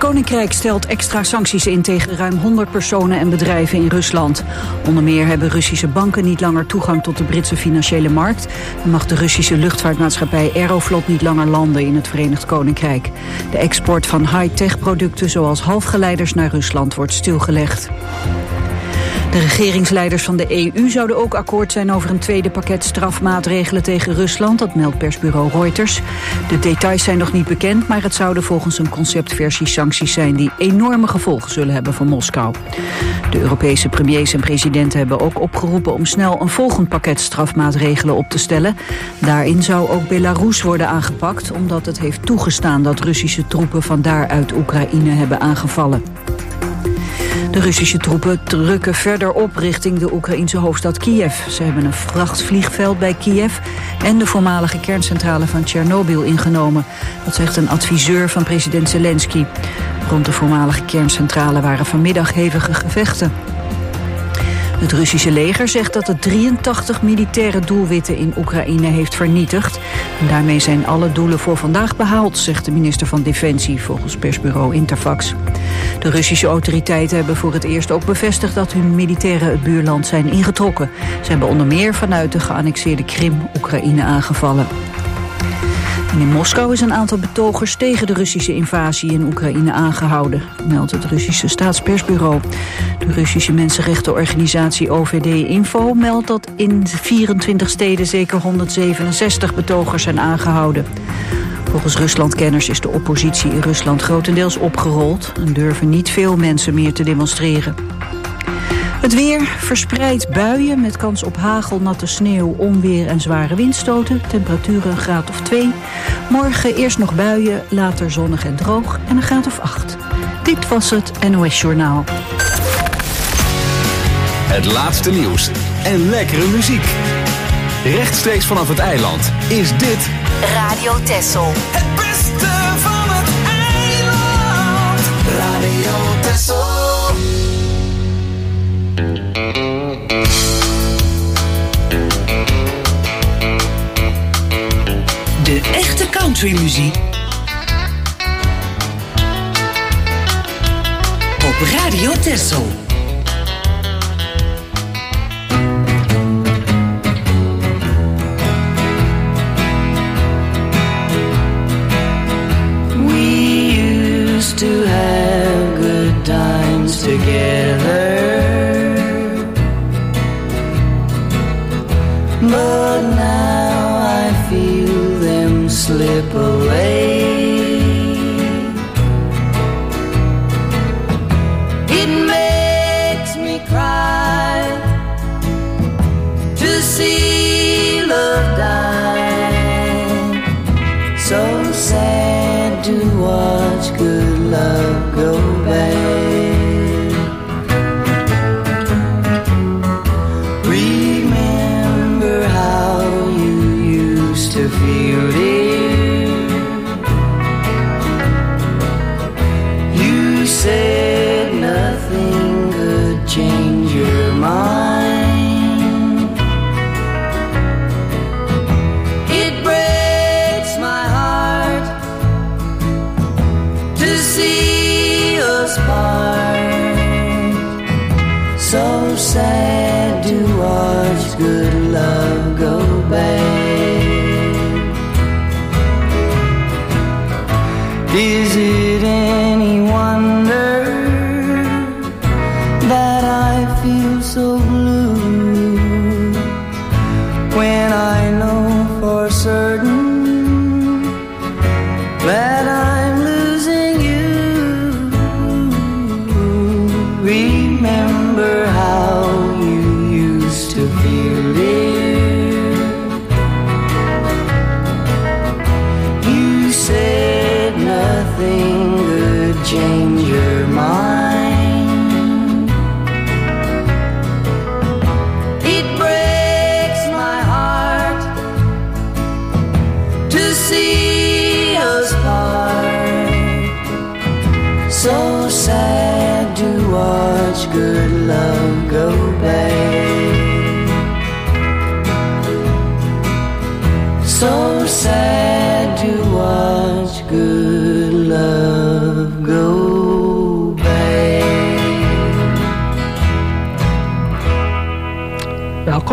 Koninkrijk stelt extra sancties in tegen ruim 100 personen en bedrijven in Rusland. Onder meer hebben Russische banken niet langer toegang tot de Britse financiële markt en mag de Russische luchtvaartmaatschappij Aeroflot niet langer landen in het Verenigd Koninkrijk. De export van high-tech producten zoals halfgeleiders naar Rusland wordt stilgelegd. De regeringsleiders van de EU zouden ook akkoord zijn over een tweede pakket strafmaatregelen tegen Rusland, dat meldt persbureau Reuters. De details zijn nog niet bekend, maar het zouden volgens een conceptversie sancties zijn die enorme gevolgen zullen hebben voor Moskou. De Europese premiers en presidenten hebben ook opgeroepen om snel een volgend pakket strafmaatregelen op te stellen. Daarin zou ook Belarus worden aangepakt, omdat het heeft toegestaan dat Russische troepen van daaruit Oekraïne hebben aangevallen. De Russische troepen drukken verder op richting de Oekraïense hoofdstad Kiev. Ze hebben een vrachtvliegveld bij Kiev en de voormalige kerncentrale van Tsjernobyl ingenomen. Dat zegt een adviseur van president Zelensky. Rond de voormalige kerncentrale waren vanmiddag hevige gevechten. Het Russische leger zegt dat het 83 militaire doelwitten in Oekraïne heeft vernietigd. En daarmee zijn alle doelen voor vandaag behaald, zegt de minister van Defensie, volgens persbureau Interfax. De Russische autoriteiten hebben voor het eerst ook bevestigd dat hun militairen het buurland zijn ingetrokken. Ze hebben onder meer vanuit de geannexeerde Krim Oekraïne aangevallen. En in Moskou is een aantal betogers tegen de Russische invasie in Oekraïne aangehouden, meldt het Russische staatspersbureau. De Russische mensenrechtenorganisatie OVD-Info meldt dat in 24 steden zeker 167 betogers zijn aangehouden. Volgens Ruslandkenners is de oppositie in Rusland grotendeels opgerold en durven niet veel mensen meer te demonstreren. Het weer, verspreid buien met kans op hagel, natte sneeuw, onweer en zware windstoten. Temperaturen een graad of 2. Morgen eerst nog buien, later zonnig en droog en een graad of 8. Dit was het NOS Journaal. Het laatste nieuws en lekkere muziek. Rechtstreeks vanaf het eiland is dit Radio Texel. Het beste van het eiland. Radio Texel. De echte countrymuziek op Radio Texel. To have good times together, but now I feel them slip away. It makes me cry to see love die. So sad to watch good love go bad. Remember how you used to feel it. You said nothing could change your mind. It breaks my heart to see us part. So sad to watch good love go bad. Is it any wonder that I feel so blue when I know for certain that I'm losing you? Remember how you used to feel it. You said nothing could change your mind. It breaks my heart to see us part. So sad to watch good love go bad. So sad to watch good love go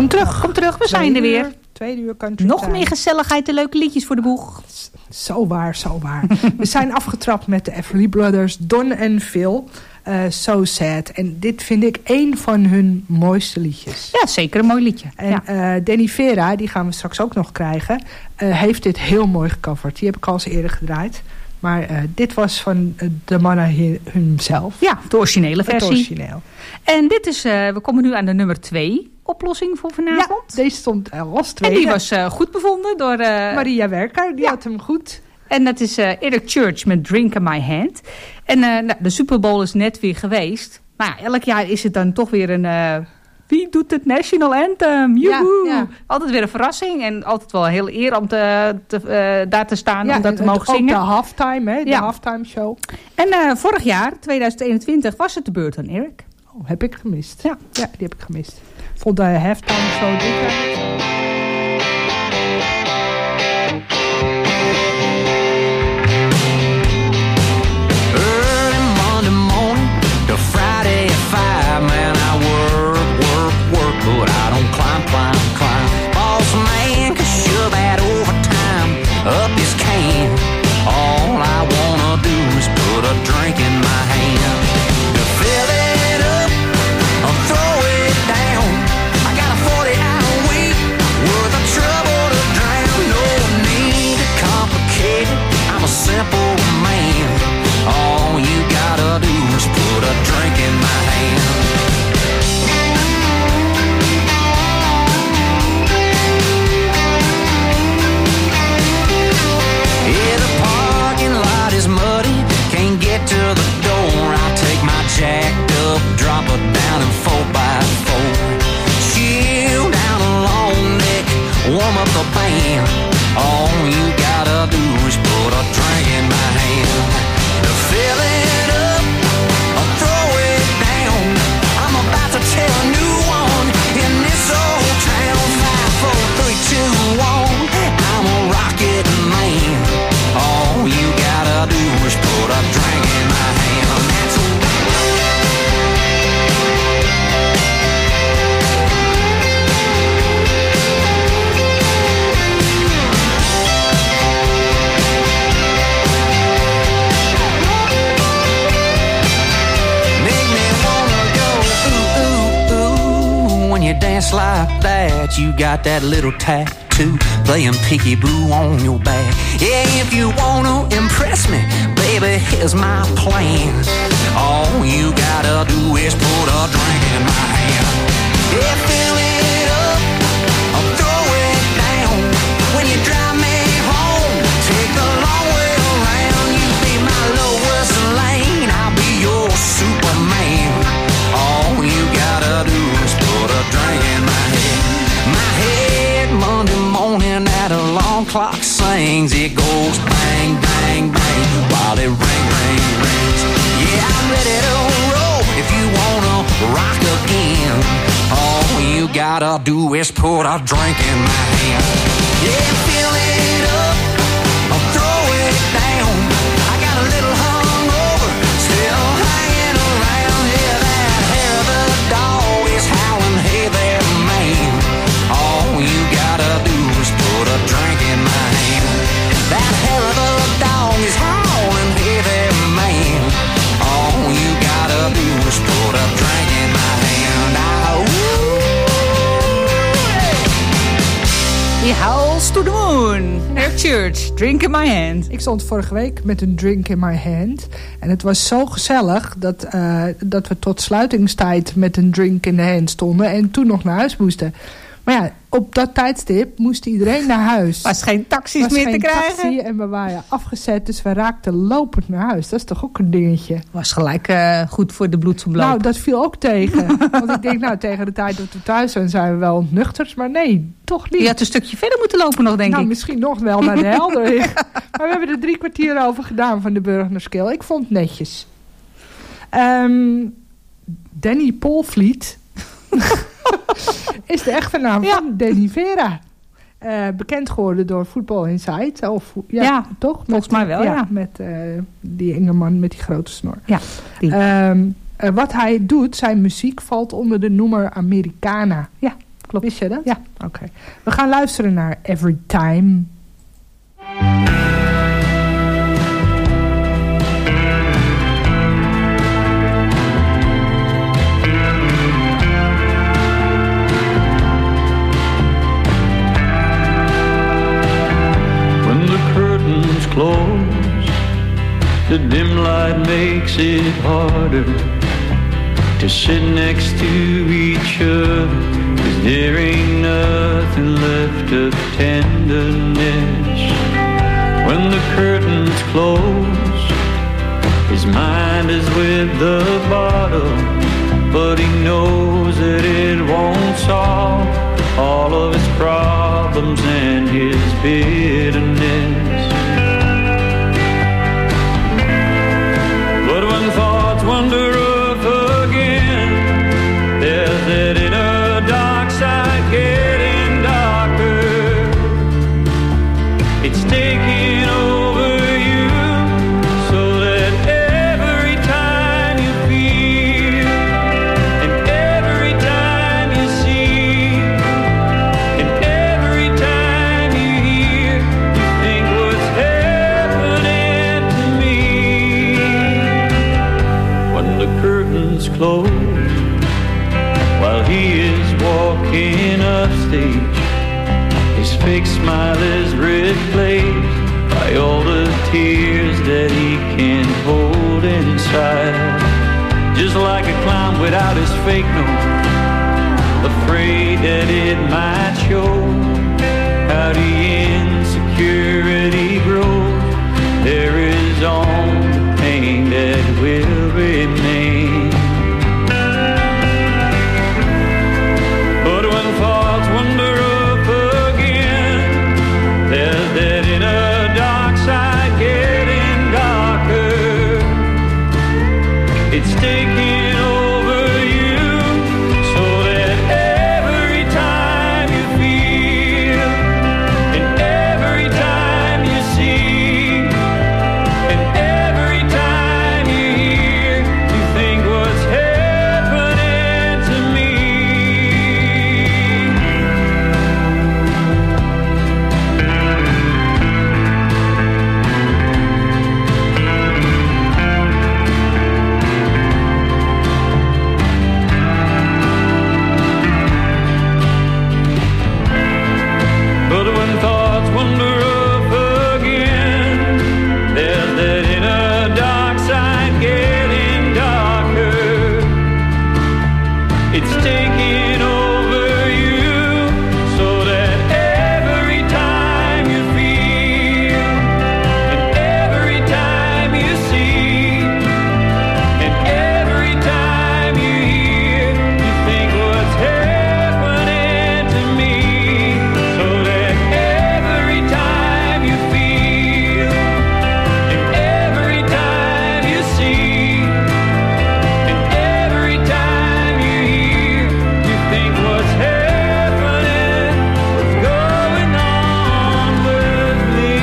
Kom terug. Kom terug, we zijn er weer. 2 uur country Nog time. meer gezelligheid en leuke liedjes voor de boeg. Zo waar, zo waar. We zijn afgetrapt met de Everly Brothers, Don en Phil. So Sad. En dit vind ik één van hun mooiste liedjes. Ja, zeker een mooi liedje. En Danny Vera, die gaan we straks ook nog krijgen, heeft dit heel mooi gecoverd. Die heb ik al eens eerder gedraaid. Maar dit was van de mannen hemzelf. Ja, de originele versie. Het origineel. En dit is, we komen nu aan de nummer 2 oplossing voor vanavond. Ja, deze stond als tweede. En die was goed bevonden door... Maria Werker, die had hem goed. En dat is Eric Church met Drink in My Hand. En de Super Bowl is net weer geweest. Maar ja, elk jaar is het dan toch weer een... wie doet het National Anthem? Joehoe! Ja. Altijd weer een verrassing. En altijd wel een hele eer om daar te staan. Om dat te mogen zingen. Ook de halftime, hè? De halftime show. En vorig jaar, 2021, was het de beurt aan Eric. Oh, heb ik gemist. Ja, die heb ik gemist. Vond de halftime show dit jaar. But I don't climb. Boss man can shove that overtime up his can. All I wanna do is put a drink in my hand. To fill it up or throw it down. I got a 40-hour week worth of trouble to drown. No need to complicate it. I'm a simple man. All you gotta do is put a drink in my hand. To the door, I take my jacked up, drop her down in 4x4. Chill down a long neck, warm up the band. All you gotta do is put a drink in my hand. To fill it up or throw it down. I'm about to tell a new one in this old town. 5, 4, 3, 2, 1. I'm a rocket man. All you gotta do is put a drink in my hand. That's make me wanna go ooh, ooh, ooh. When you dance like that, you got that little tattoo playing peekaboo on your back. Yeah, if you wanna impress me, baby, here's my plan. All you gotta do is put a drink in my hand. Yeah, fill it up or throw it down. When you drive me home, take the long way around. You be my lowest lane, I'll be your Superman. All you gotta do is put a drink in my head. My head Monday morning at alarm clock sings. It goes bang, bang, bang while it rings. Yeah, I'm ready to roll if you wanna rock again. All you gotta do is put a drink in my hand. Yeah, fill it up or throw it down. I got a little hungover, still hanging around. Yeah, that hair of the dog is howling, hey there, man. All you gotta do is put a drink in my hand. That hair of the dog is howling, hey there, man. All you gotta do is put a drink in my hand. He howls to the moon. Eric Church, drink in my hand. Ik stond vorige week met een drink in my hand. En het was zo gezellig dat we tot sluitingstijd met een drink in de hand stonden. En toen nog naar huis moesten. Maar ja, op dat tijdstip moest iedereen naar huis. Was geen taxis meer te krijgen. Taxi en we waren afgezet, dus we raakten lopend naar huis. Dat is toch ook een dingetje. Was gelijk goed voor de bloedsomloop. Nou, dat viel ook tegen. Want ik denk, tegen de tijd dat we thuis zijn, zijn we wel ontnuchterd. Maar nee, toch niet. Je had een stukje verder moeten lopen nog, denk ik. Misschien nog wel naar de Helderweg. Maar we hebben er 3 kwartier over gedaan van de Burgnerskil. Ik vond het netjes. Danny Polvliet is de echte naam van Danny Vera. Bekend geworden door Football Insight. Ja, toch? Volgens mij wel, ja. Met die enge man met die grote snor. Ja, wat hij doet, zijn muziek valt onder de noemer Americana. Ja, klopt. Wist je dat? Ja. Oké. We gaan luisteren naar Every Time. When the curtains close, the dim light makes it harder to sit next to each other, 'cause there ain't nothing left of tenderness. When the curtains close, his mind is with the bottle, but he knows that it won't solve all of his problems and his bitterness. But when thoughts wander up again, there's that inner dark side getting darker. It's taking over you, so that every time you feel, and every time you see, and every time you hear, you think what's happening to me. When the curtains close, while he is walking upstage, his fake smile is replaced by all the tears that he can't hold inside. Just like a clown without his fake nose, afraid that it might show how the insecurity grows. There is only pain that will remain. But when thoughts wander up again, there's that inner dark side getting darker. It's taking over you, so that every time you feel, and every time you see, and every time you hear, you think what's happening to me. But when thoughts wander up again, there's that inner dark side getting darker. It's taking over you, so that every time you feel, and every time you see, and every time you hear, you think what's happening to me. So that every time you feel, and every time you see, and every time you hear, you think what's happening, what's going on with me.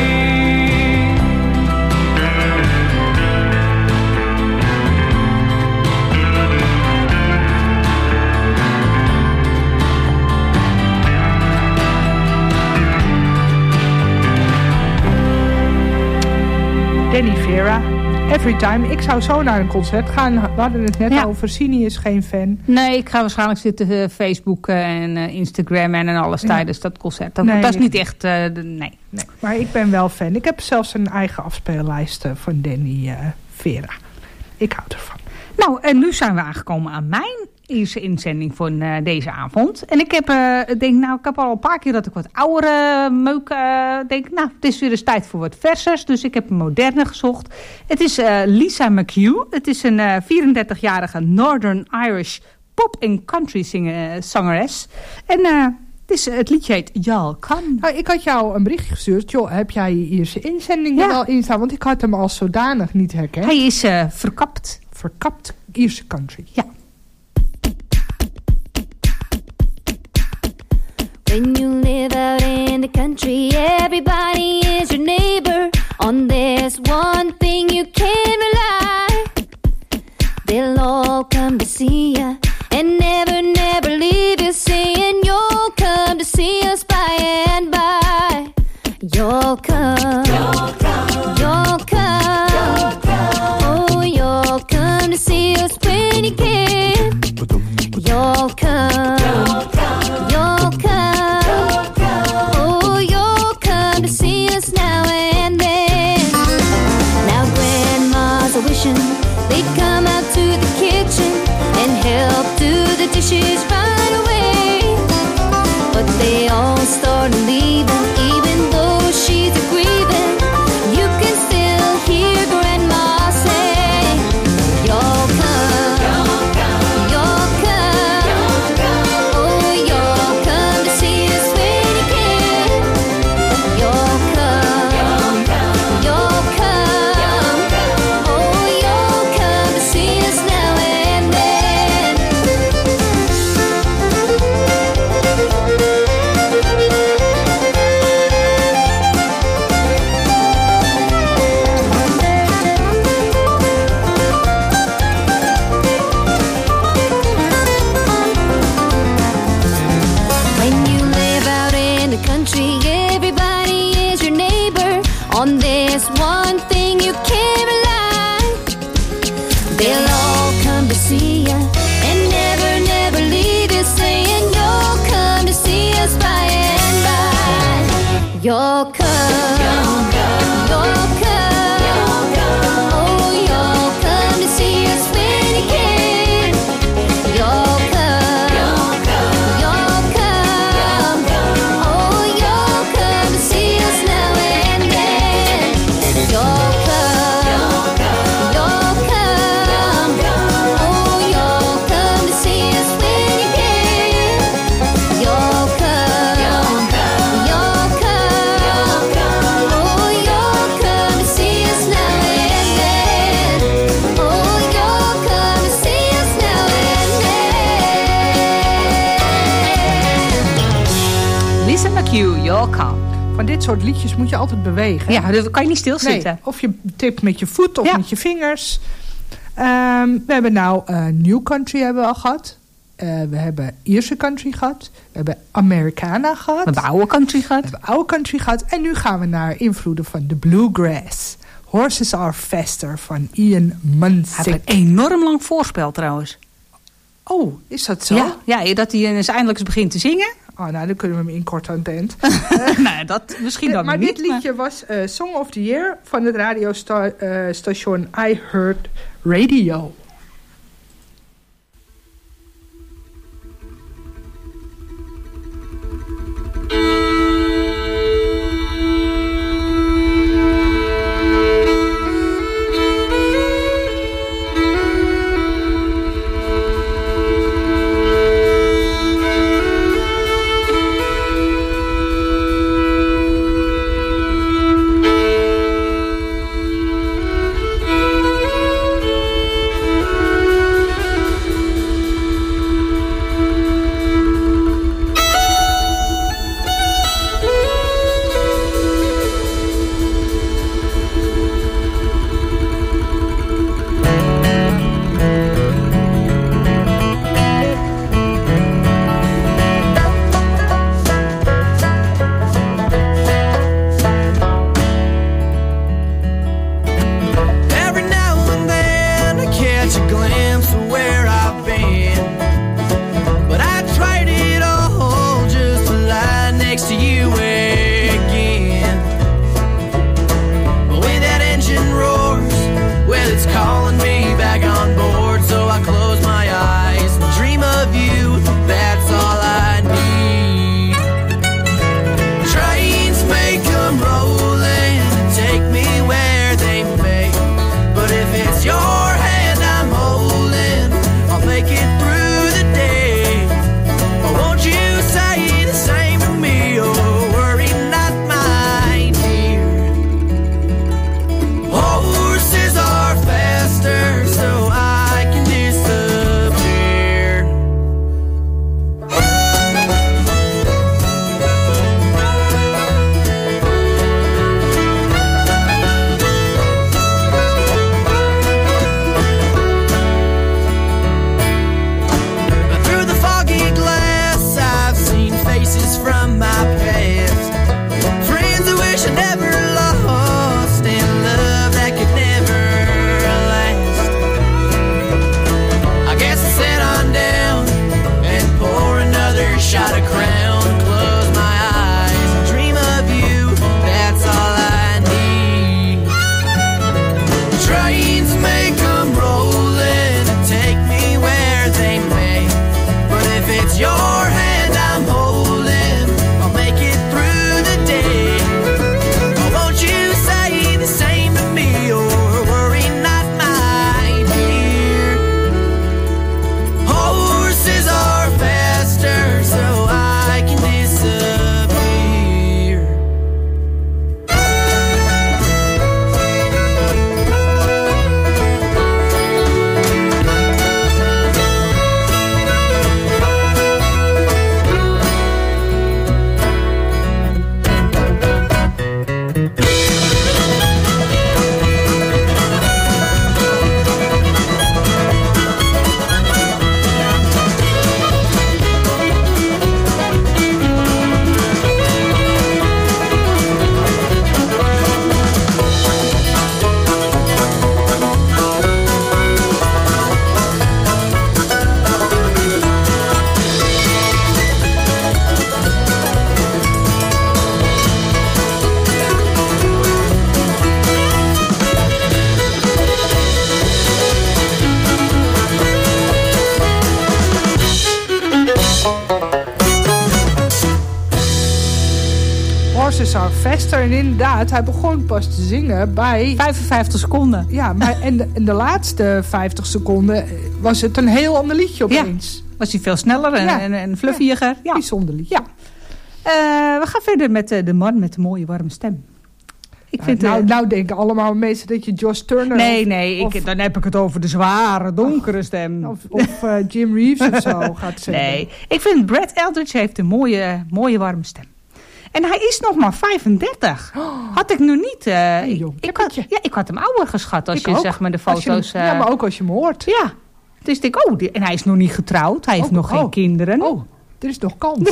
Danny Vera, Every Time. Ik zou zo naar een concert gaan. We hadden het net Ja. over. Sini is geen fan. Nee, ik ga waarschijnlijk zitten Facebooken en Instagram en alles tijdens dat concert. Dat Nee. is niet echt... nee. Nee, maar ik ben wel fan. Ik heb zelfs een eigen afspeellijst van Danny Vera. Ik hou ervan. Nou, en nu zijn we aangekomen aan mijn eerste inzending van deze avond. En ik heb, ik heb al een paar keer dat ik wat oudere meuk denk. Nou, het is weer eens tijd voor wat versers. Dus ik heb een moderne gezocht. Het is Lisa McHugh. Het is een 34-jarige Northern Irish pop- en country zangeres. En het liedje heet Y'all Come. Nou, ik had jou een berichtje gestuurd. Joh, heb jij je Ierse inzending er wel in staan? Want ik had hem als zodanig niet herkend. Hij is verkapt. Verkapt Ierse country. Ja. When you live out in the country, everybody is your neighbor. On this one thing you can rely. They'll all come to see ya and never, never leave you saying you're You'll come. You'll come. You'll come. Oh, you'll come to see us when you can. You'll come. You'll come. Oh, you'll come to see us now and then. Now grandmas are wishing they'd come out to the kitchen and help do the dishes right away. But they all started leaving, even though she's a grieving. You can still hear grandma say, you'll come, you'll come, you'll come. Oh, you'll come to see us when you can. You'll come, you'll come. Oh, you'll come to see us now and then. When you live out in the country, everybody is your neighbor. On this one thing you can't rely. They'll all come to see you and never, never leave you, saying you'll come to see us by and by. You'll come. You'll come. Oh, you'll come to see us when you can. You'll come. You'll come. Oh, you'll come to see us now and then. You'll come. You'll come. Oh, you'll come to see us when you can. You'll come. You'll come. Oh, you'll come to see us now and then. Oh, you'll come to see us now and then. Lisa McHugh, you'll come. Van dit soort liedjes moet je altijd bewegen. Ja, dan kan je niet stilzitten. Nee, of je tipt met je voet of Ja. met je vingers. We hebben nou New Country hebben we al gehad. We hebben Ierse country gehad. We hebben Americana gehad. We hebben oude country gehad. We hebben oude country gehad. En nu gaan we naar invloeden van de bluegrass. Horses Are Faster van Ian Hij Munsick. heeft een enorm lang voorspel trouwens. Oh, is dat zo? Ja, dat hij eens eindelijk eens begint te zingen. Oh, nou, dan kunnen we hem inkort aan het eind. Nou, dat misschien dan Maar niet. dit liedje was Song of the Year van het radiostation I Heard Radio. Your hand I'm holding. pulses are faster. En inderdaad, hij begon pas te zingen bij... 55 seconden. Ja, maar en de laatste 50 seconden was het een heel ander liedje opeens. Ja, was hij veel sneller en fluffiger. Ja. Bijzonder liedje. Ja. We gaan verder met de man met de mooie warme stem. Ik vind, nou denken allemaal mensen dat je Josh Turner... Nee, dan heb ik het over de zware, donkere stem. Of Jim Reeves of zo gaat zeggen. Nee, ik vind Brad Eldridge heeft een mooie warme stem. En hij is nog maar 35. Had ik nu niet... ik had hem ouder geschat als je zeg maar de foto's... ja, maar ook als je hem hoort. Ja. Dus ik denk, en hij is nog niet getrouwd. Hij heeft nog geen kinderen. Oh, er is nog kans.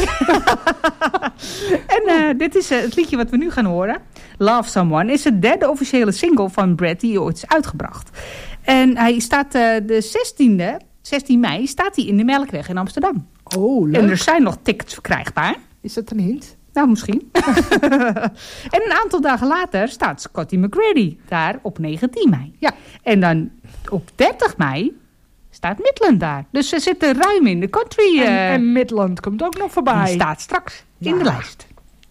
En dit is het liedje wat we nu gaan horen. Love Someone is de derde officiële single van Brad die ooit is uitgebracht. En hij staat de 16 mei staat hij in de Melkweg in Amsterdam. Oh, leuk. En er zijn nog tickets verkrijgbaar. Is dat een hint? Nou, misschien. En een aantal dagen later staat Scotty McCready daar op 19 mei. Ja. En dan op 30 mei staat Midland daar. Dus ze zitten ruim in de country. En Midland komt ook nog voorbij. Die staat straks in de lijst.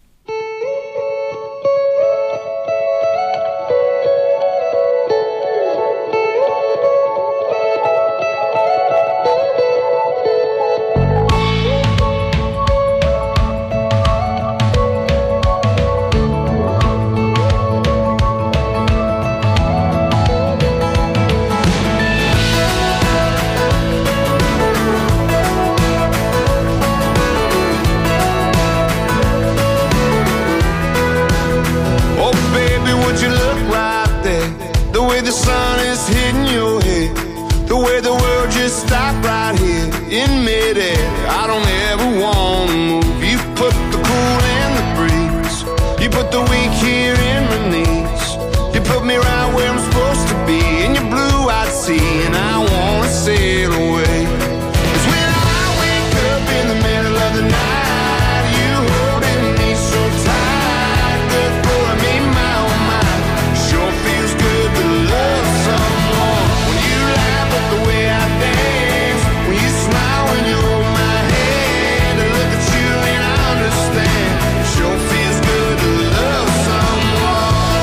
The sun is hitting your head, the way the world just stopped right here in midair. I don't ever want to move. You put the cool in the breeze, you put the weak here in my knees, you put me right where I'm supposed to be in your blue-eyed sea, and I want to sail away. 'Cause when I wake up in the middle of the night, you holding me so tight, the thought of me, my oh my, sure feels good to love someone. When you laugh at the way I dance, when you smile when you hold my hand, I look at you and I understand. Sure feels good to love someone.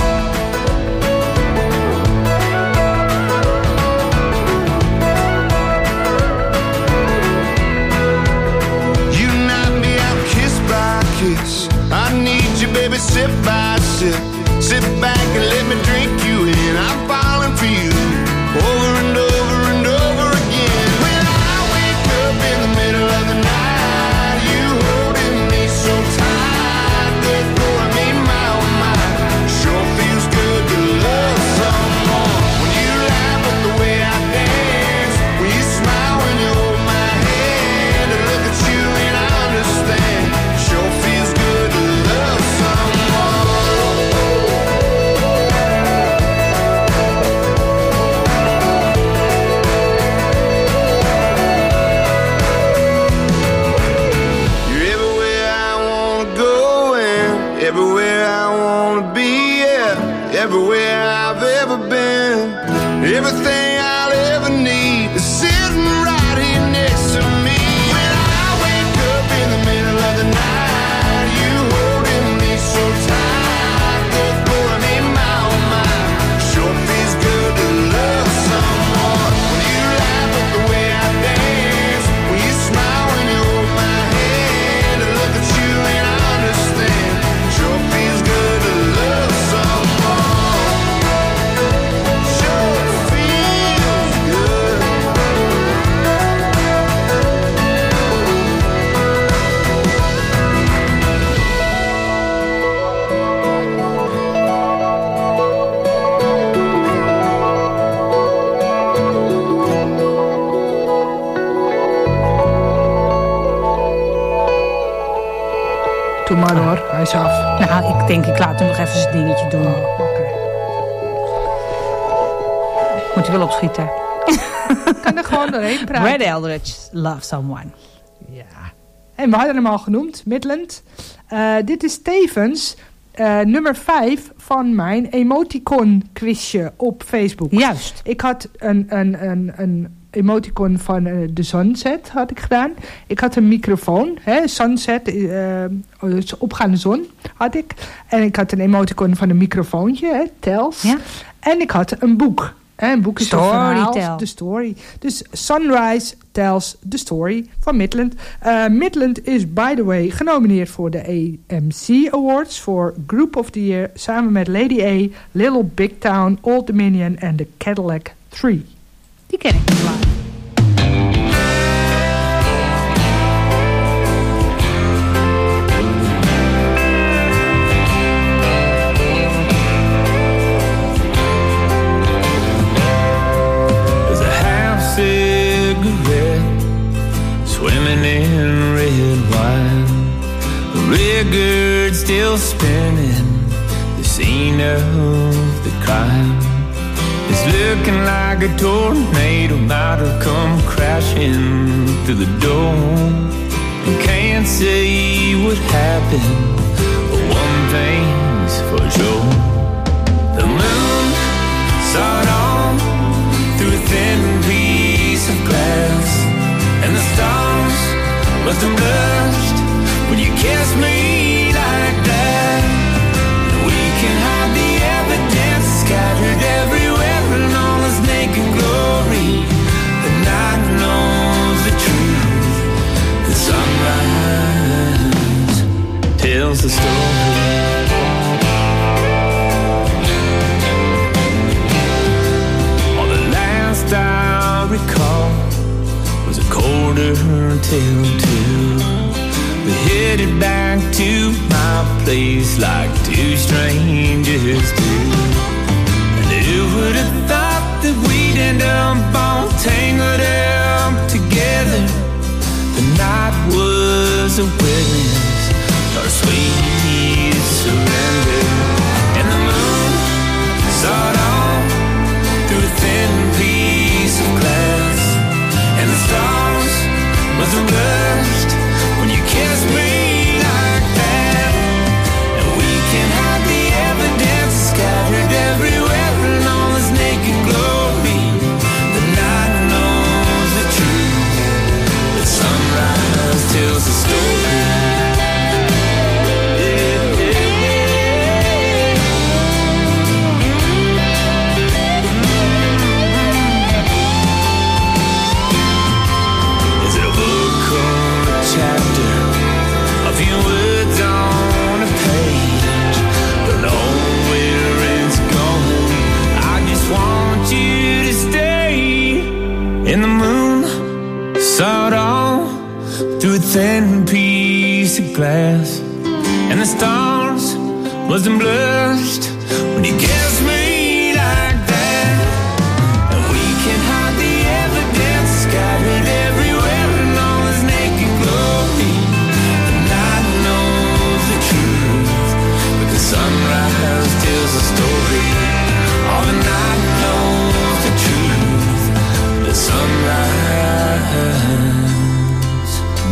You knock me out kiss by kiss. I need you, baby, sip by sip. Sit back and let me drink you in. I'm falling for you over and over and over again. When I wake up in the middle of the night, you holding me so tight, the thought of me, my oh my, sure feels good to love someone. When you laugh at the way I dance, when you smile when you hold my hand, I look at you and I understand. Sure feels good to love someone. You're everywhere I wanna go and everywhere I wanna be, yeah. Everywhere I've ever been, everything I'll ever need is sitting right here next to me. When I wake up in the middle of the night, you holding me so tight, the thought of me, my oh my, sure feels good to love someone. When you laugh at the way I dance, when you smile when you hold my hand, I look at you and I understand. Sure feels good to love someone. Sure feels good. Doe maar hoor, hij is af. Nou, ik denk ik laat hem nog even zijn dingetje doen. Oké. Moet je wel opschieten. Ik kan er gewoon doorheen praten. Brad Eldridge, Love Someone. Ja. En we hadden hem al genoemd, Midland. Dit is tevens nummer 5 van mijn emoticon quizje op Facebook. Juist. Ik had een emoticon van de sunset had ik gedaan. Ik had een microfoon. Sunset, opgaande zon had ik. En ik had een emoticon van een microfoontje, tells. Ja. En ik had een boek. Een boek is een verhaal, de story. Dus Sunrise Tells the Story van Midland. Midland is, by the way, genomineerd voor de AMC Awards voor Group of the Year, samen met Lady A, Little Big Town, Old Dominion en The Cadillac 3. Die ken ik niet lang. Swimming in red wine, the record still spinning, the scene of the crime is looking like a tornado might have come crashing through the door. You can't say what happened, but one thing's for sure: the moon saw it all through a thin piece of glass. And the stars must have blushed when you kissed me like that. We can hide the evidence scattered everywhere in all its naked glory. The night knows the truth. The sunrise tells the story. All the last I recall was a quarter till 2. We headed back to my place like two strangers do. And who would have thought that we'd end up all tangled up together? The night was a witness to our sweet surrender. And the moon saw it all through a thin piece of glass. And the stars must have blushed when you kissed me like that. And we can hide the evidence scattered everywhere in all its naked glory. The night knows the truth. The sunrise tells the story. And the moon saw it all through a thin piece of glass. And the stars must have blushed when you kissed me like that. And we can hide the evidence scattered everywhere in all its naked glory. The night knows the truth, but the sunrise tells the story. All the night knows the truth. The sunrise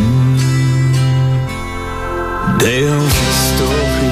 tells the story.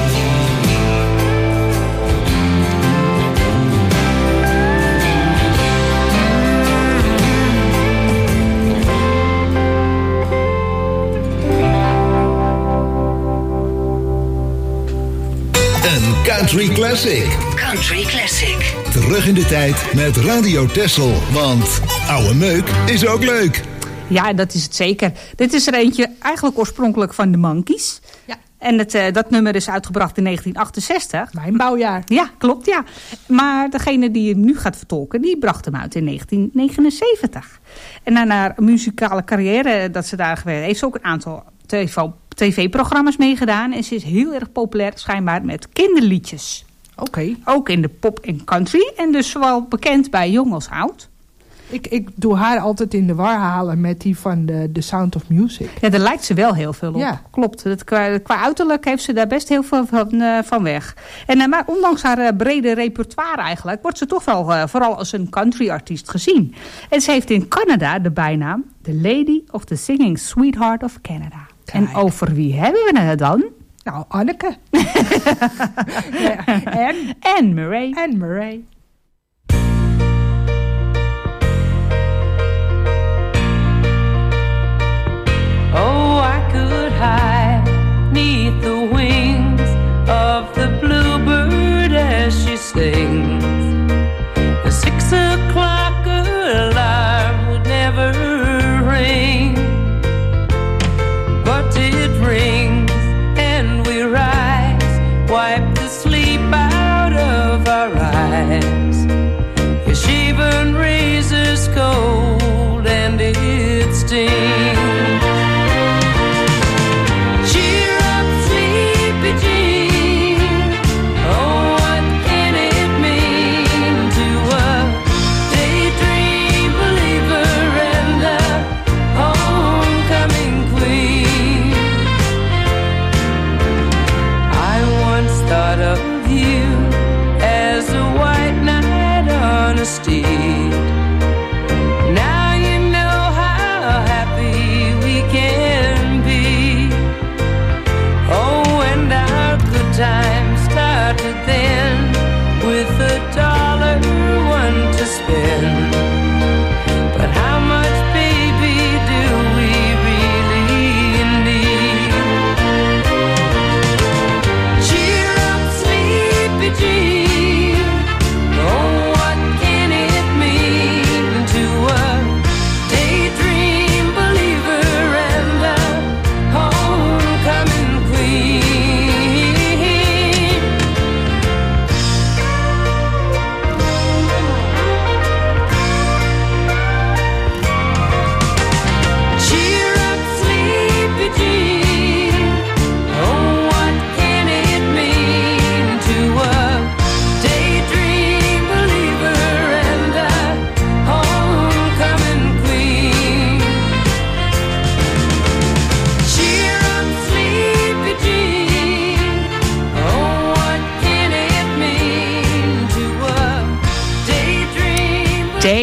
Een country classic. Country classic. Terug in de tijd met Radio Texel, want oude meuk is ook leuk. Ja, dat is het zeker. Dit is er eentje eigenlijk oorspronkelijk van de Monkees. Ja. En dat nummer is uitgebracht in 1968. Mijn bouwjaar. Ja, klopt, ja. Maar degene die hem nu gaat vertolken, die bracht hem uit in 1979. En na haar muzikale carrière dat ze daar gewerkt heeft ze ook een aantal tv-programma's meegedaan. En ze is heel erg populair schijnbaar met kinderliedjes. Oké. Ook in de pop en country. En dus zowel bekend bij jong als oud. Ik doe haar altijd in de war halen met die van The Sound of Music. Ja, daar lijkt ze wel heel veel op. Ja. Klopt. Qua uiterlijk heeft ze daar best heel veel van weg. En, maar ondanks haar brede repertoire eigenlijk, wordt ze toch wel vooral als een country-artiest gezien. En ze heeft in Canada de bijnaam The Lady of the Singing Sweetheart of Canada. Kijk. En over wie hebben we het dan? Nou, Anneke. Ja. En Murray. En Murray.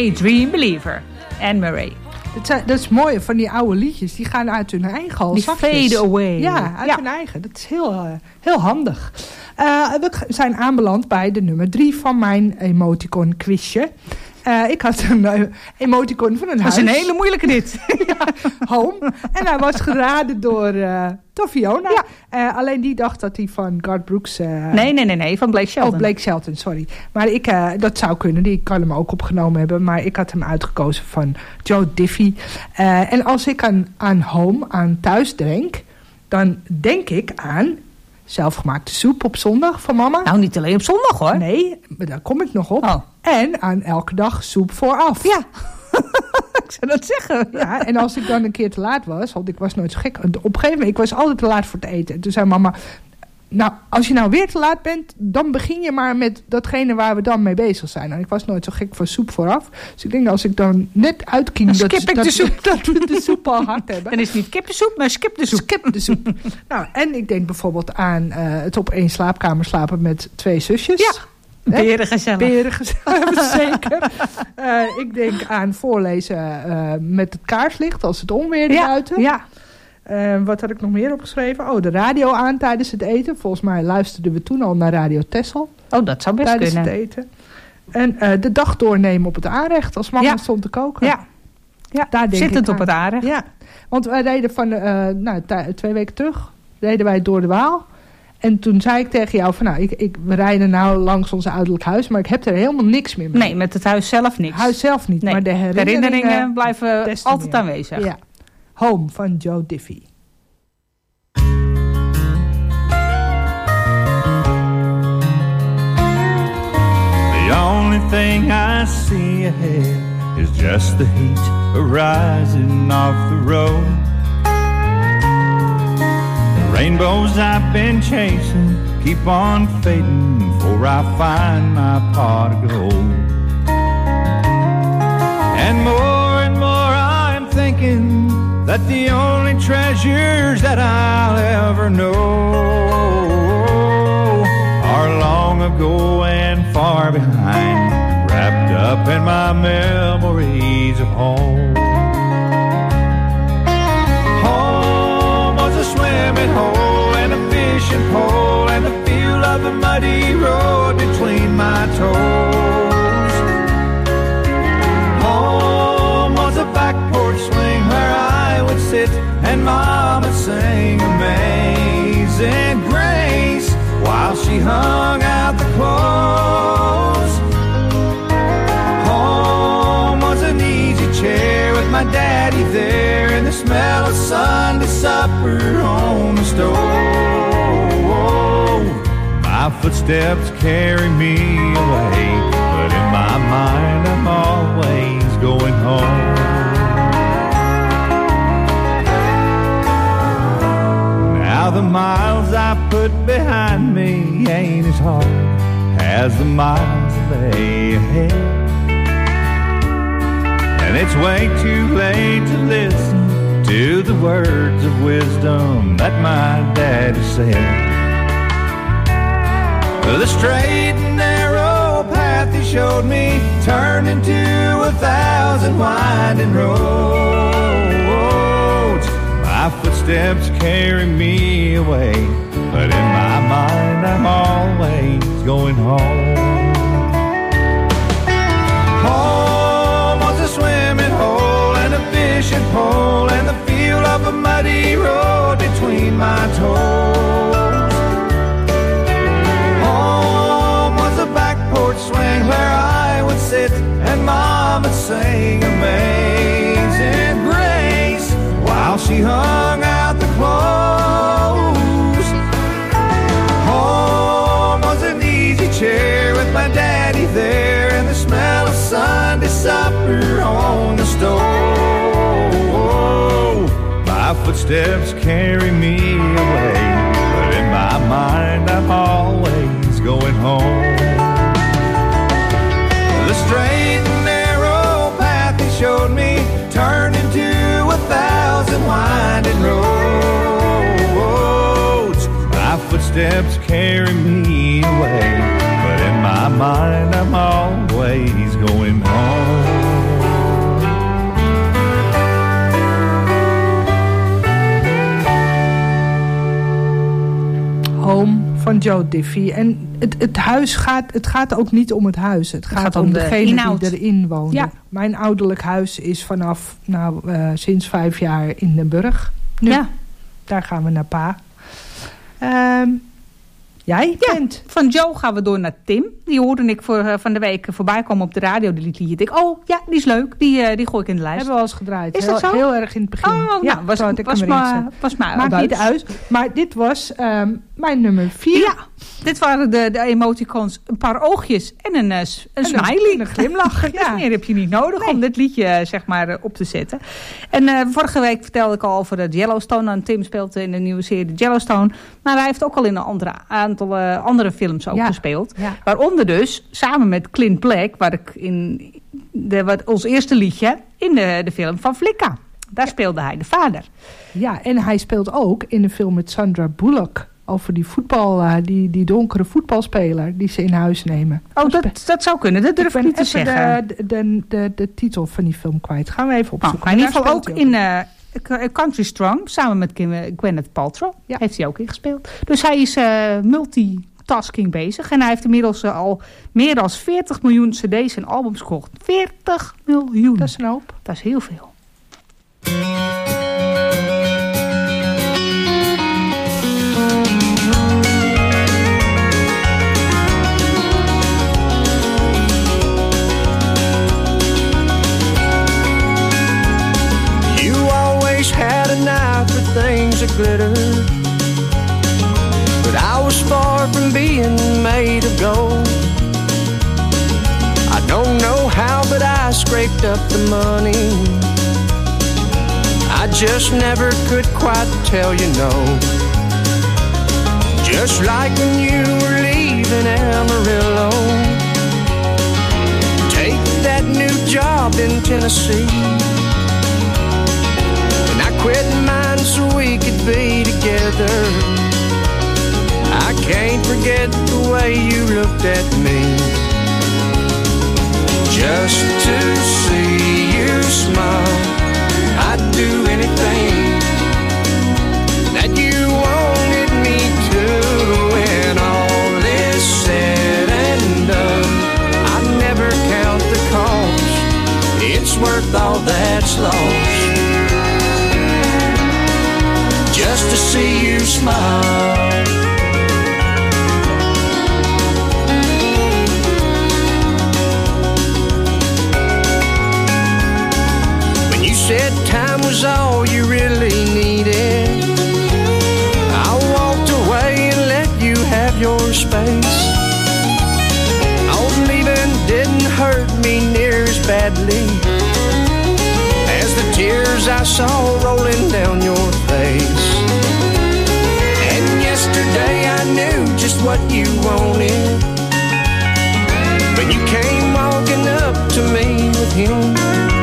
Daydream Believer. Anne Murray. Dat is mooi, van die oude liedjes. Die gaan uit hun eigen al Die zachtjes. fade away. Ja, uit hun eigen. Dat is heel handig. We zijn aanbeland bij de nummer 3 van mijn emoticon quizje. Ik had een emoticon van een huis. Dat is een hele moeilijke dit. Ja, home. En hij was geraden door Fiona. Ja. Alleen die dacht dat hij van Garth Brooks... Nee, van Blake Shelton. Oh, Blake Shelton, sorry. Maar dat zou kunnen. Die kan hem ook opgenomen hebben. Maar ik had hem uitgekozen van Joe Diffie. En als ik aan home, aan thuis denk... dan denk ik aan... zelfgemaakte soep op zondag van mama. Nou, niet alleen op zondag hoor. Nee, maar daar kom ik nog op. Oh. En aan elke dag soep vooraf. Ja, ik zou dat zeggen. Ja, en als ik dan een keer te laat was, want ik was nooit zo gek. Op een gegeven moment, ik was altijd te laat voor het eten. En toen zei mama, nou, als je nou weer te laat bent, dan begin je maar met datgene waar we dan mee bezig zijn. En ik was nooit zo gek voor soep vooraf. Dus ik denk, als ik dan net uitkiem dat we de soep al hard hebben. Dan is het niet kippensoep, maar skip de soep. Skip de soep. Nou, en ik denk bijvoorbeeld aan het op 1 slaapkamer slapen met 2 zusjes. Ja. Berengezellig. Zeker. Ik denk aan voorlezen met het kaarslicht als het onweer buiten. Ja. Wat had ik nog meer opgeschreven? Oh, de radio aan tijdens het eten. Volgens mij luisterden we toen al naar Radio Texel. Oh, dat zou best tijdens kunnen. Tijdens het eten. En de dag doornemen op het aanrecht als mama stond te koken. Ja. Daar denk Zittend ik op het aanrecht. Ja, want wij reden van 2 weken terug reden wij door de Waal. En toen zei ik tegen jou van we rijden nou langs ons ouderlijk huis, maar ik heb er helemaal niks meer mee. Nee, met het huis zelf niks. Huis zelf niet, nee, maar de herinneringen blijven altijd aanwezig. Ja. Home van Joe Diffie. The only thing I see ahead is just the heat arising off the road. Rainbows I've been chasing keep on fading before I find my pot of gold. And more I'm thinking that the only treasures that I'll ever know are long ago and far behind, wrapped up in my memories of home. A swimming hole and a fishing pole and the feel of the muddy road between my toes. Home was a back porch swing where I would sit and Mama sang Amazing Grace while she hung out the clothes. Home was an easy chair with my daddy there and the smell of Sunday supper on the stove. My footsteps carry me away, but in my mind I'm always going home. Now the miles I put behind me ain't as hard as the miles lay ahead. And it's way too late to listen to the words of wisdom that my daddy said. The straight and narrow path he showed me turned into 1,000 winding roads. My footsteps carry me away, but in my mind I'm always going home. Home was a swimming hole and a fishing pole and the feel of a muddy road between my toes. Home was a back porch swing where I would sit and Mama sang Amazing Grace while she hung out the clothes. Home was an easy chair with my daddy there and the smell of Sunday supper on the stove. My footsteps carry me away, but in my mind I'm always going home. The straight and narrow path he showed me turned into 1,000 winding roads. My footsteps carry me away, but in my mind I'm always going home. Joe Diffie. En het huis gaat ook niet om het huis. Het gaat om degene inhoud die erin woonde. Ja. Mijn ouderlijk huis is vanaf sinds 5 jaar in Den Burg. Nu, ja. Daar gaan we naar pa. Jij kent? Van Joe gaan we door naar Tim. Die hoorde ik van de week voorbij komen op de radio. Die liedje. Ik denk, oh ja, die is leuk. Die gooi ik in de lijst. Hebben we al eens gedraaid. Is dat zo? Heel erg in het begin. Oh, ja, nou, was maar maakt niet uit. Maar dit was mijn nummer 4. Ja, dit waren de emoticons. Een paar oogjes en een smiley. Een glimlach. Dus meer heb je niet nodig om dit liedje zeg maar op te zetten. En vorige week vertelde ik al over Yellowstone. En Tim speelt in de nieuwe serie Yellowstone. Maar hij heeft ook al in een aantal andere films ook gespeeld. Ja. Waaronder dus, samen met Clint Black, waar ik ons eerste liedje in de film van Flicka. Daar speelde hij de vader. Ja, en hij speelt ook in de film met Sandra Bullock over die die donkere voetbalspeler die ze in huis nemen. Oh, dat zou kunnen. Dat durf ik niet te zeggen. De titel van die film kwijt. Gaan we even opzoeken. Maar in ieder geval ook in Country Strong, samen met Gwyneth Paltrow, heeft hij ook ingespeeld. Dus hij is multitasking bezig. En hij heeft inmiddels al meer dan 40 miljoen cd's en albums gekocht. 40 miljoen. Dat is een hoop. Dat is heel veel. Had an eye for things that glitter, but I was far from being made of gold. I don't know how, but I scraped up the money. I just never could quite tell you no. Just like when you were leaving Amarillo, take that new job in Tennessee. Quit mine so we could be together. I can't forget the way you looked at me. Just to see you smile, I'd do anything that you wanted me to. When all is said and done, I never count the cost. It's worth all that's lost. Just to see you smile. When you said time was all you really needed, I walked away and let you have your space. Oh, leaving didn't hurt me near as badly as the tears I saw rolling down your face. And yesterday I knew just what you wanted, but you came walking up to me with him.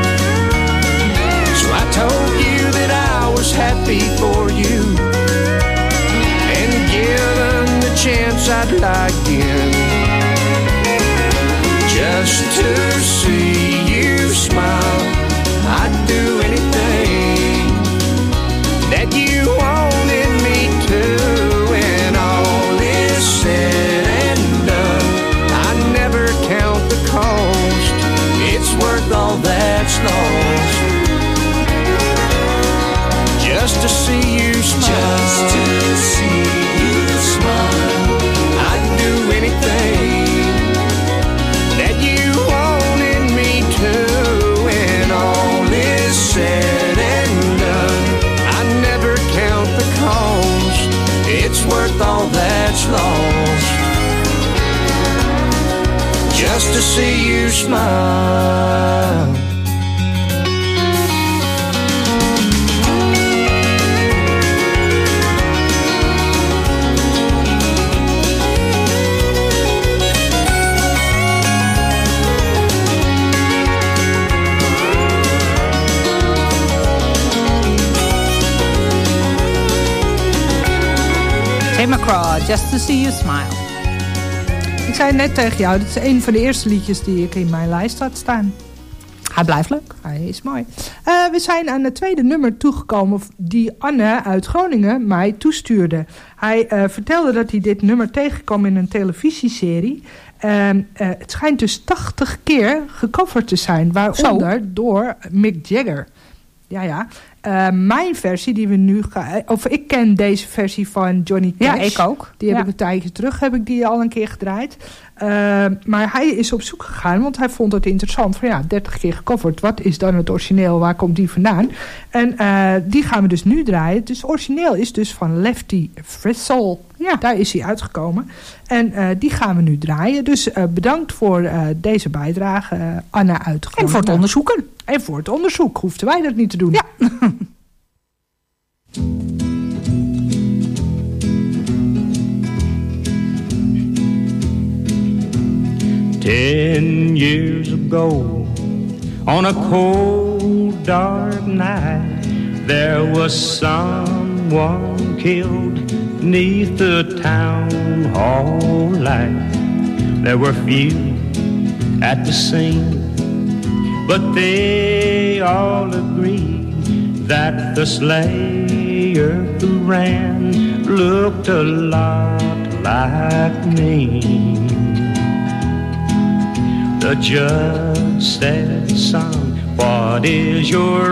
So I told you that I was happy for you, and given the chance I'd like in, just to see you smile. I'd do anything that you wanted me to. When all is said and done, I never count the cost. It's worth all that's lost. Just to see you smile. Just to see you smile. I'd do anything that you wanted me to. Said and done, I never count the cost. It's worth all that's lost. Just to see you smile. Tim McGraw, Just to See You Smile. Ik zei net tegen jou, dit is een van de eerste liedjes die ik in mijn lijst had staan. Hij blijft leuk. Hij is mooi. We zijn aan het tweede nummer toegekomen die Anne uit Groningen mij toestuurde. Hij vertelde dat hij dit nummer tegenkwam in een televisieserie. Het schijnt dus 80 keer gecoverd te zijn. Waaronder door Mick Jagger. Ja. Mijn versie die we nu gaan... Of ik ken deze versie van Johnny Cash. Ja, ik ook. Die heb ik een tijdje terug, heb ik die al een keer gedraaid. Maar hij is op zoek gegaan, want hij vond het interessant. Van 30 keer gecoverd. Wat is dan het origineel? Waar komt die vandaan? En die gaan we dus nu draaien. Dus het origineel is dus van Lefty Frizzell. Ja, daar is hij uitgekomen. En die gaan we nu draaien. Dus bedankt voor deze bijdrage, Anna uit Groningen. En voor het onderzoeken. En voor het onderzoek. Hoefden wij dat niet te doen. Ja. 10 years ago, on a cold, dark night, there was someone killed neath the town hall light. There were few at the scene, but they all agreed that the slayer who ran looked a lot like me. The judge said, son, what is your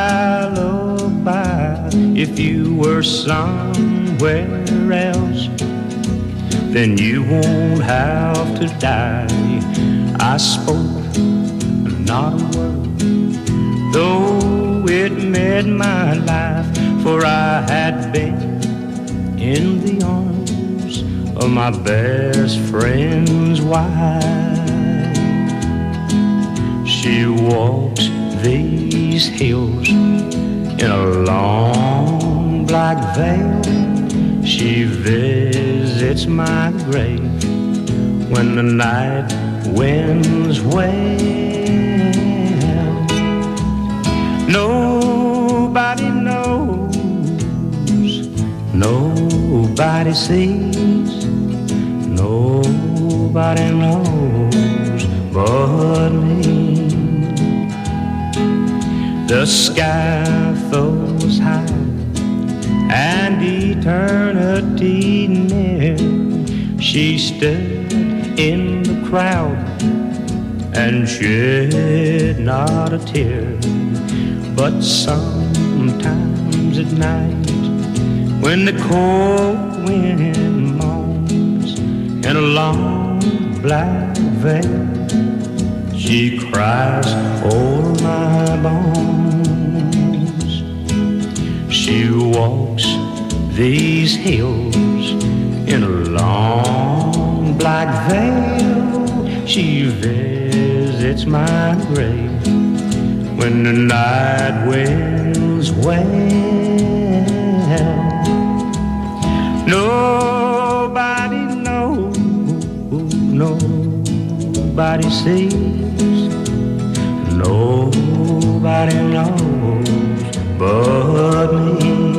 alibi? If you were somewhere else, then you won't have to die. I spoke not a word, though it made my life, for I had been in the arms of my best friend's wife. She walks these hills in a long black veil. She visits my grave when the night winds wail. Nobody knows, nobody sees, nobody knows but me. The sky flows high and eternity near. She stood in the crowd and shed not a tear. But sometimes at night, when the cold wind moans in a long black veil, she cries o'er my bones. She walks these hills in a long black veil. She visits my grave when the night winds wail. Nobody knows, nobody sees, nobody knows but me.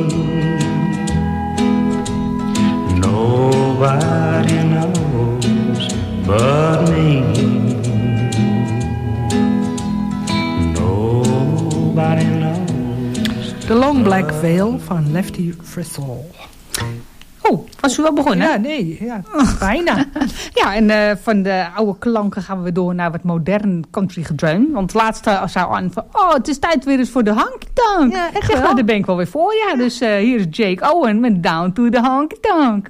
Nobody knows but me. Nobody knows. The Long Black Veil van Lefty Frizzell. Oh, was u wel begonnen? Ja, nee, ja, bijna. Ja, en van de oude klanken gaan we door naar wat modern country gedreun. Want laatst zei Anne van, het is tijd weer eens voor de honky tonk. Ja, echt wel. wel. Daar ben ik wel weer voor, ja. Dus hier is Jake Owen met Down to the Honky Tonk.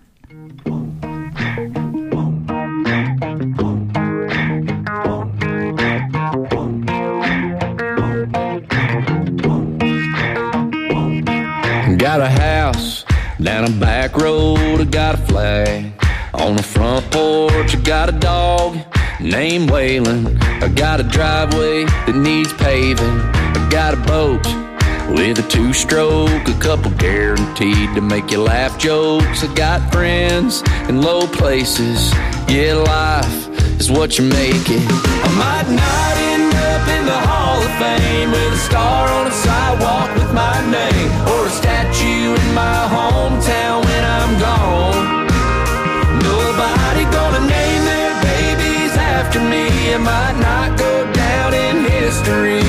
Got a house down a back road, I got a flag on the front porch. I got a dog named Waylon. I got a driveway that needs paving. I got a boat with a two-stroke, a couple guaranteed to make you laugh jokes. I got friends in low places. Yeah, life is what you make it. I might not end up in the Hall of Fame with a star on a sidewalk with my name, or a statue in my hometown when I'm gone. Nobody gonna name their babies after me. It might not go down in history,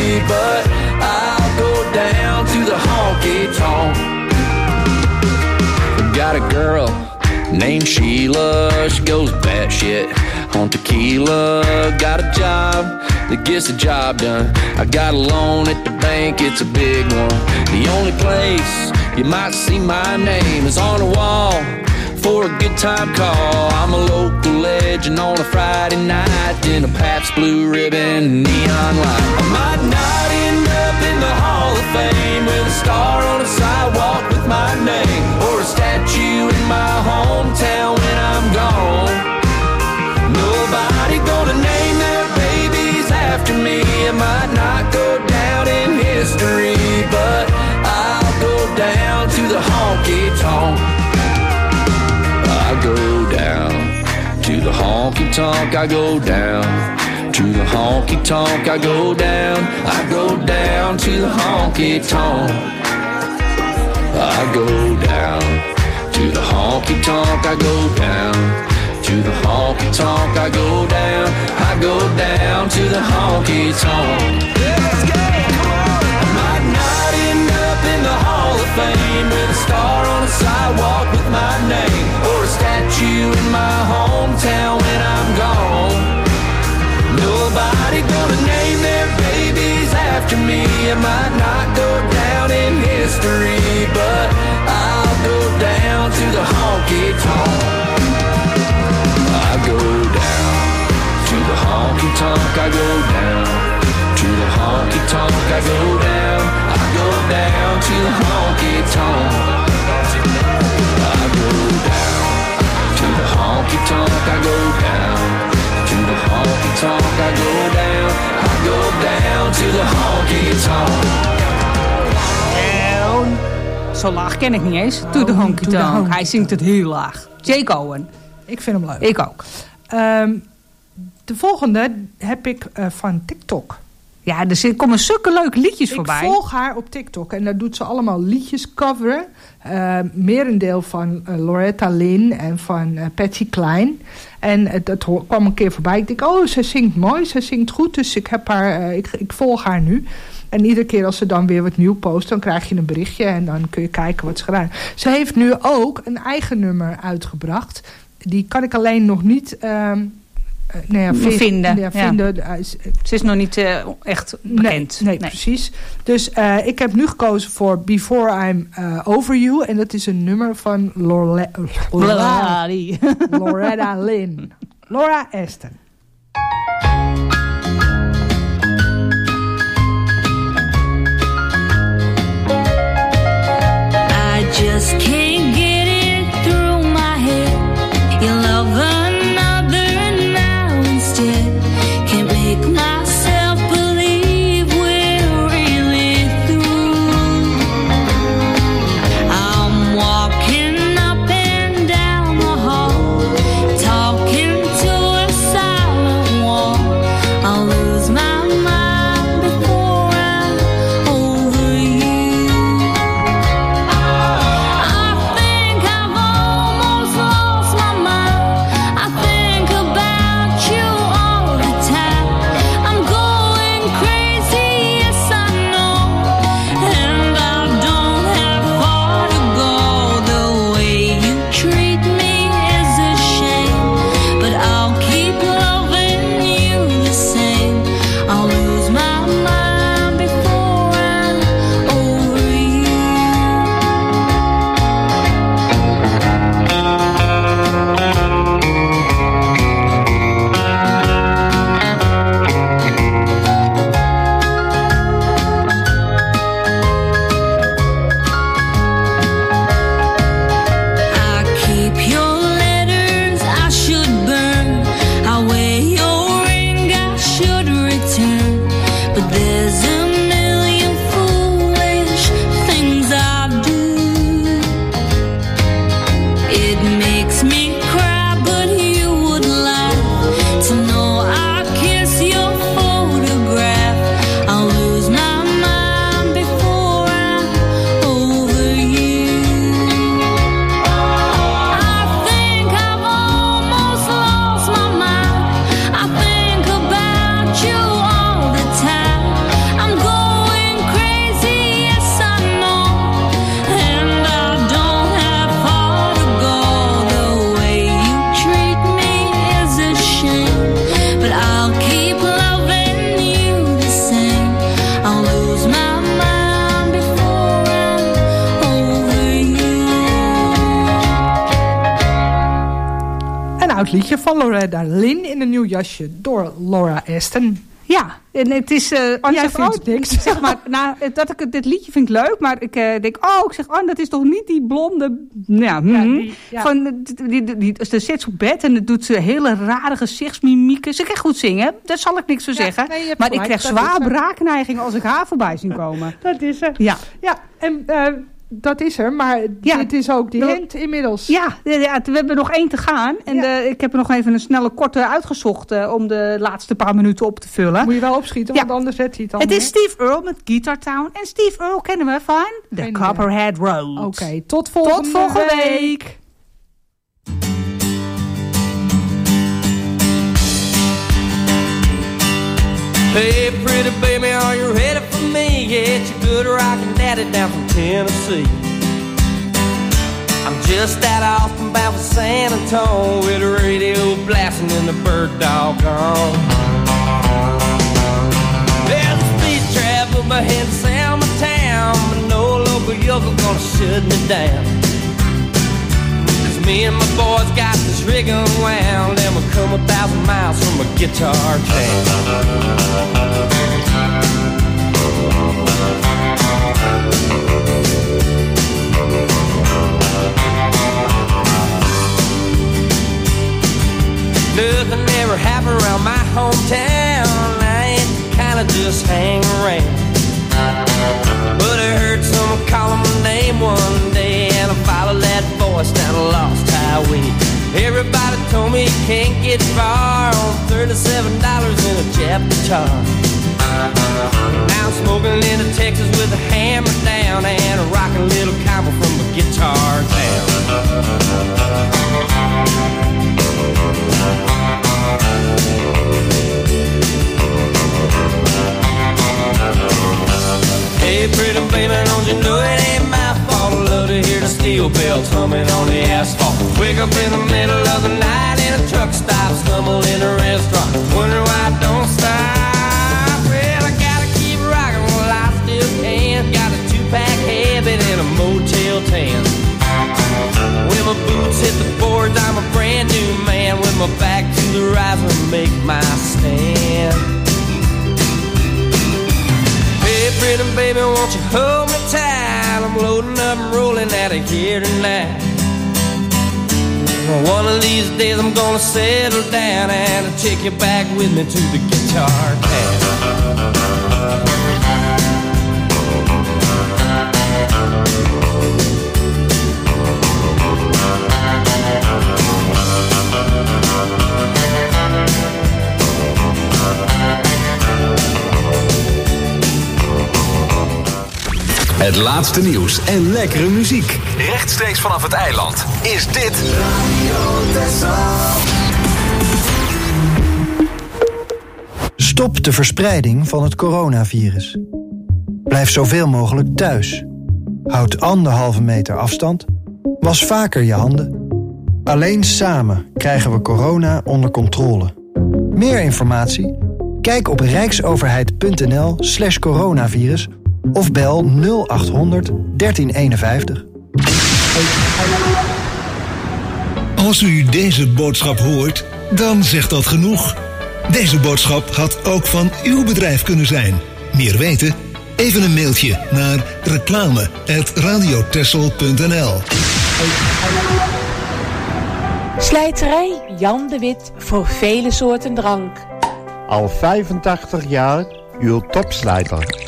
named Sheila. She goes batshit on tequila. Got a job that gets the job done. I got a loan at the bank, it's a big one. The only place you might see my name is on the wall for a good time call. I'm a local legend on a Friday night in a Pabst Blue Ribbon neon light. I might not end up in the Hall of Fame with a star on the sidewalk with my name, or a statue in my hometown when I'm gone. Nobody gonna name their babies after me. I might not go down in history, but I'll go down to the honky-tonk. I go down to the honky-tonk. I go down to the honky-tonk. I go down. I go down to the honky-tonk. I go down to the honky-tonk. I go down to the honky-tonk. I go down. I go down to the honky-tonk. Let's go! I might not end up in the Hall of Fame with a star on the sidewalk with my name, or a statue in my hometown when I'm gone. Nobody gonna name their babies after me. I might not go down in history, but I'll go down to the honky-tonk. I go down to the honky-tonk. I go down to the honky-tonk. I go down. I go down to the honky-tonk. I go down to the honky-tonk. I go down to the honky-tonk. I go down. I go down to the honky-tonk. Zo laag ken ik niet eens. To the honky-tonk. Hij zingt het heel laag. Jake Owen. Ik vind hem leuk. Ik ook. De volgende heb ik van TikTok. Ja, er komen zulke leuke liedjes voorbij. Ik volg haar op TikTok en daar doet ze allemaal liedjes coveren. Merendeel van Loretta Lynn en van Patsy Cline. En dat kwam een keer voorbij. Ik denk, oh, zij zingt mooi, zij zingt goed. Dus ik heb haar, ik volg haar nu. En iedere keer als ze dan weer wat nieuw post, dan krijg je een berichtje en dan kun je kijken wat ze gedaan. Ze heeft nu ook een eigen nummer uitgebracht. Die kan ik alleen nog niet vinden. Ja. Ze is nog niet echt bekend. Nee, precies. Dus ik heb nu gekozen voor Before I'm Over You. En dat is een nummer van Loretta Lynn. Laura Aston. I just can't get it through my head. You love another now instead. Can't make myself believe we're really through. I'm walking up and down the hall, talking to her side. liedje van Loretta Lynn in een nieuw jasje door Laura Aston. Ja, en het is... jij vindt niks. Zeg maar, dit liedje vind ik leuk, maar ik denk... dat is toch niet die blonde... Ze zit op bed en het doet ze hele rare gezichtsmimieken. Ze kan goed zingen, daar zal ik niks voor zeggen. Nee, maar ik krijg zwaar braakneigingen als ik haar voorbij zie komen. Dat is er. Ja, en... dat is er, maar dit is ook die hint inmiddels. Ja, we hebben nog 1 te gaan. En ik heb er nog even een snelle korte uitgezocht om de laatste paar minuten op te vullen. Moet je wel opschieten, want anders zet hij het al. Het is Steve Earle met Guitar Town. En Steve Earle kennen we van The Copperhead Road. Oké, tot volgende week. Hey, pretty baby, are you ready for me? Yeah, it's your good rockin' daddy down from Tennessee. I'm just that Austin bound for San Antonio with the radio blasting and the bird dog gone. There's a speed trap up ahead of Selma town, but no local yokel gonna shut me down. Me and my boys got this rig unwound, and we'll come 1,000 miles from a guitar town. Nothing ever happened around my hometown. I ain't the kind of just hang around. But I heard someone calling my name one day, and I followed that voice down a lost highway. Everybody told me you can't get far on $37 in a Jap guitar. Now I'm smoking into Texas with a hammer down and a rockin' little combo from a guitar town. Hey, pretty baby, don't you know it ain't my fault? I love to hear the steel bells humming on the asphalt. Wake up in the middle of the night in a truck stop, stumble in a restaurant, wonder why I don't stop. Well, I gotta keep rocking while I still can. Got a 2-pack habit and a Motel 10. When my boots hit the boards, I'm a brand new man. With my back to the riser, make my stand. Hey, pretty baby, won't you hold me tight? I'm loading up and rolling out of here tonight. One of these days I'm gonna settle down and I'll take you back with me to the guitar town. Het laatste nieuws en lekkere muziek. Rechtstreeks vanaf het eiland is dit Radio Texel. Stop de verspreiding van het coronavirus. Blijf zoveel mogelijk thuis. Houd 1,5 meter afstand. Was vaker je handen. Alleen samen krijgen we corona onder controle. Meer informatie? Kijk op rijksoverheid.nl/coronavirus of bel 0800 1351. Als u deze boodschap hoort, dan zegt dat genoeg. Deze boodschap had ook van uw bedrijf kunnen zijn. Meer weten? Even een mailtje naar reclame@radiotexel.nl. Slijterij Jan de Wit voor vele soorten drank. Al 85 jaar uw topslijter.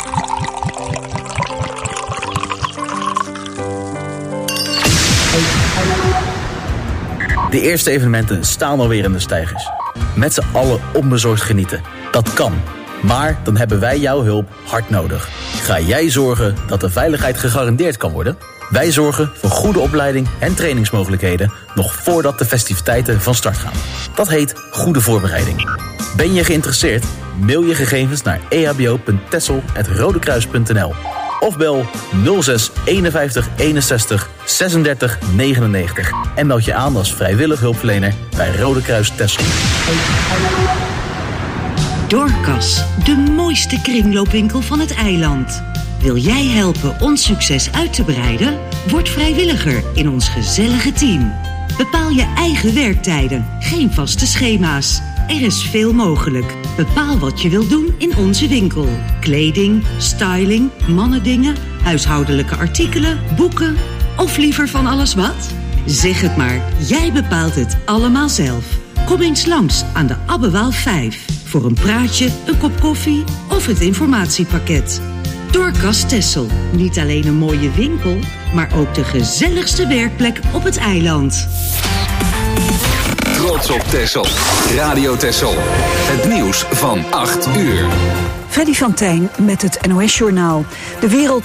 De eerste evenementen staan alweer in de steigers. Met z'n allen onbezorgd genieten. Dat kan. Maar dan hebben wij jouw hulp hard nodig. Ga jij zorgen dat de veiligheid gegarandeerd kan worden? Wij zorgen voor goede opleiding en trainingsmogelijkheden nog voordat de festiviteiten van start gaan. Dat heet goede voorbereiding. Ben je geïnteresseerd? Mail je gegevens naar ehbo.texel@rodekruis.nl of bel 06 51 61 36 99 en meld je aan als vrijwillig hulpverlener bij Rode Kruis Texel. Dorcas, de mooiste kringloopwinkel van het eiland. Wil jij helpen ons succes uit te breiden? Word vrijwilliger in ons gezellige team. Bepaal je eigen werktijden. Geen vaste schema's. Er is veel mogelijk. Bepaal wat je wilt doen in onze winkel. Kleding, styling, mannendingen, huishoudelijke artikelen, boeken of liever van alles wat? Zeg het maar, jij bepaalt het allemaal zelf. Kom eens langs aan de Abbewaal 5 voor een praatje, een kop koffie of het informatiepakket. Doorkas Texel, niet alleen een mooie winkel, maar ook de gezelligste werkplek op het eiland. Trots op Texel. Radio Texel. Het nieuws van 8 uur. Freddy van Tijn met het NOS-journaal. De wereld